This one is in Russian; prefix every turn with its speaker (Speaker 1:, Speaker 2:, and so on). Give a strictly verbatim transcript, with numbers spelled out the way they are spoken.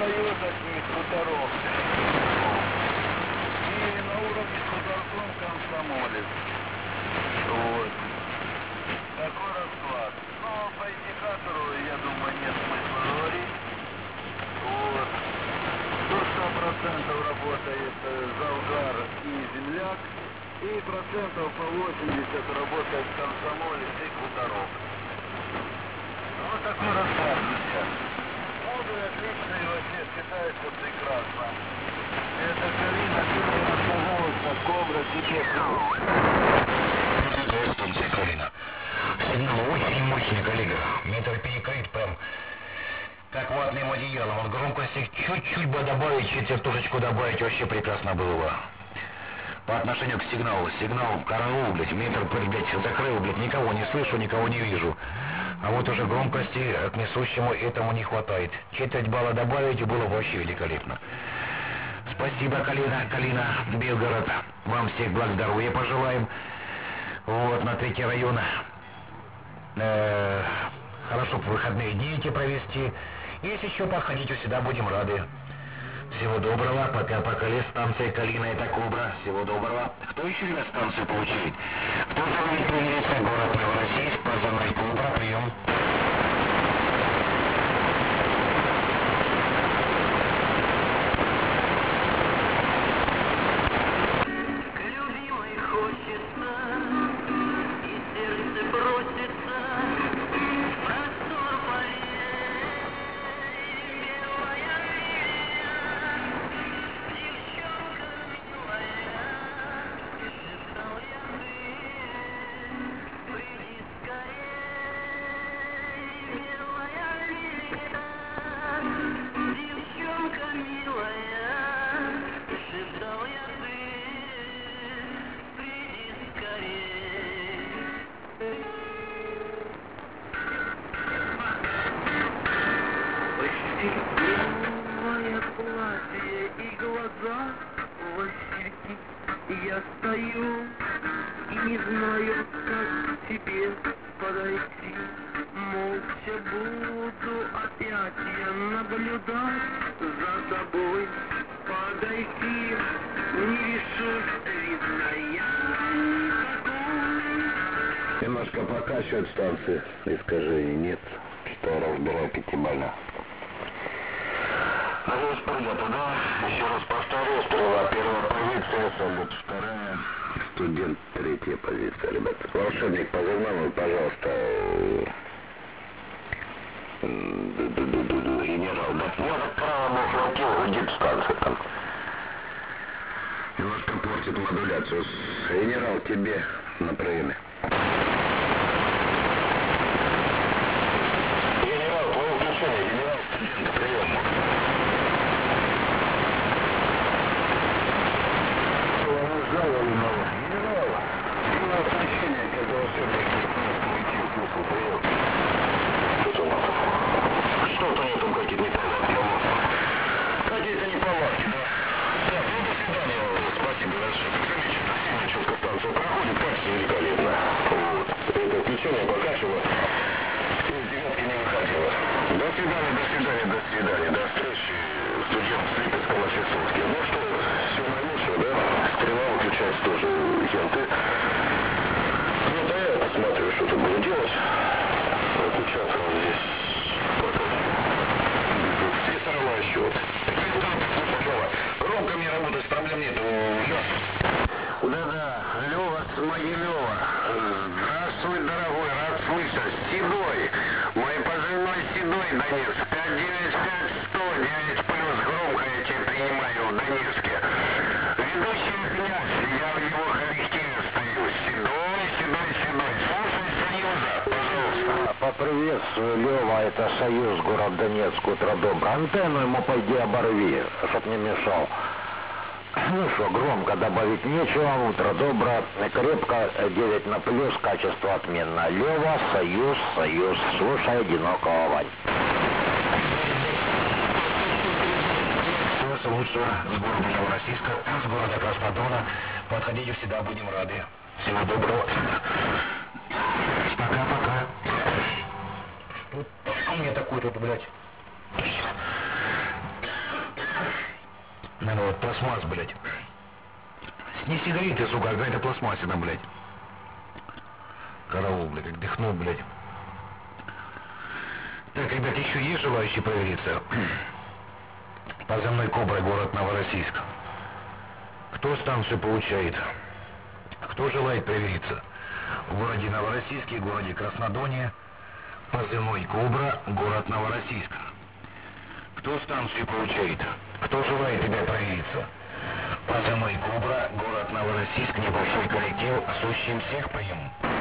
Speaker 1: достает от них хуторов. И на уровне хуторком комсомолец. Вот. Такой расклад. Но по индикатору, я думаю, нет смысла говорить. Вот. До ста процентов работает Залгар и земляк. И процентов по восемьдесят работает комсомолец и хуторок. Вот такой расклад, друзья. Моды отличные, вообще считается прекрасно. Это Калина, первая остановка, Кобра, тебе.
Speaker 2: Станция Калина. Сигнал очень мощный, коллега. Метр перекрыт прям как ватным одеялом. Он громкости чуть-чуть бы добавить, четвертушечку добавить, вообще прекрасно было бы. По отношению к сигналу. Сигнал караул, блядь, метр, блядь, закрыл, блядь, никого не слышу, никого не вижу. А вот уже громкости к несущему этому не хватает. Четверть балла добавить, и было вообще великолепно. Спасибо, Калина, Калина, Белгород. Вам всех благ здоровья пожелаем. Вот, на третий район. Э-э, хорошо выходные дни эти провести. Если еще походить, всегда будем рады. Всего доброго, пока-пока, лес, станция Калина, это Кобра. Всего доброго. Кто еще на станцию получит? Кто желает провериться, город Новороссийск, позывной Кобра, прием.
Speaker 3: Любимой хочется, и сердце бросится в простор полей, белая лилия, девчонка милая, шептал я ты, приди скорей, белая лилия, девчонка милая, шептал я ты, приди скорей. Почти белое платье и глаза васильки. Я стою и не знаю, как к тебе подойти. Молча буду опять я наблюдать за тобой. Подойти не решусь, видно, я такой.
Speaker 1: Немножко покачивает станции, искажений нет, что разбирал пятибально.
Speaker 2: Алло, понятно, да? Еще раз повторю, стрела первая позиция, салют вторая.
Speaker 1: Студент третья позиция, ребят. Волшебник, позывной, пожалуйста.
Speaker 2: Ду-ду-ду-ду-ду, генерал, да? Я так право на фланке, гудит станция там.
Speaker 1: Немножко портит модуляцию. Генерал, тебе на приеме.
Speaker 2: Генерал, твое включение, генерал, прием.
Speaker 1: Генерал, генерал, было сообщение, когда волшебник включил смысл прием.
Speaker 2: Что у нас? Что-то нет, там какие-то неполадки. Какие-то неполадки, да? Так, ну до свидания, спасибо большое. Замечательно, сильно четко станция проходит, качество великолепно. Вот. Это включение покачивало, из девятки не выходило. До свидания, до свидания, до свидания, до встречи, студент с Липецком на Чесовске. Ну что, все наилучшее, да? Стрела выключается тоже, хенты. Ну да я посмотрю, что тут буду делать. Отключаться вот здесь. Списывала счет. Громко мне работать, проблем нет.
Speaker 1: Да-да, Лева с Могилева. Здравствуй, дорогой, рад слышать. Седой. Мой позывной Седой, Донецк. пять девять пять сто девять плюс. Громко я тебя принимаю в Донецке. Ведущий князь, я в его коллективе стою. Седой, Седой, Седой. Слушай Союза, пожалуйста.
Speaker 4: Поприветствую, Лева, это Союз, город Донецк, утро доброе. Антенну ему пойди оборви, чтоб не мешал. Ну что, громко добавить нечего, утро доброе, крепко, девять на плюс, качество отменно. Лева, Союз, Союз, слушай одинокого Вань.
Speaker 2: Всего лучшего с города Новороссийска, с города Краснодона. Подходите, всегда будем рады. Всего доброго. Пока-пока. Что у меня такое тут, блядь? Наверное, вот пластмасс, блядь. Не сигареты, сука, а какая-то пластмассина, блядь. Караул, блядь, как дыхнул, блядь. Так, ребят, еще есть желающие провериться? Позывной Кобра, город Новороссийск. Кто станцию получает? Кто желает провериться? В городе Новороссийске, в городе Краснодоне. Позывной Кобра, город Новороссийск. Кто станцию получает? Кто желает, ребят, провериться? Позывной Кобра, город Новороссийск, небольшой коллектив, сущим всех поем.